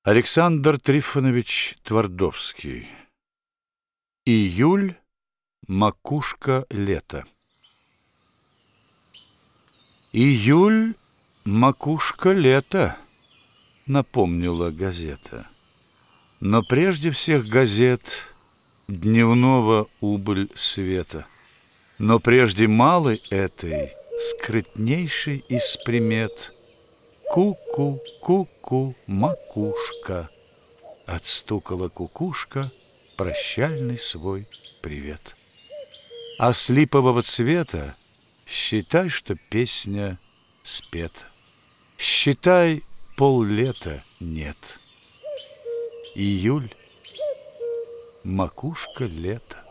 Александр Трифонович Твардовский. Июль, макушка лета. Июль, макушка лета, напомнила газета. Но прежде всех газет дневного убыль света. Но прежде малой этой, скрытнейшей из примет, ку-ку, ку-ку, макушка, отстукала кукушка прощальный свой привет. А с липового цвета считай, что песня спета. Считай, поллета нет. Июль, макушка лета.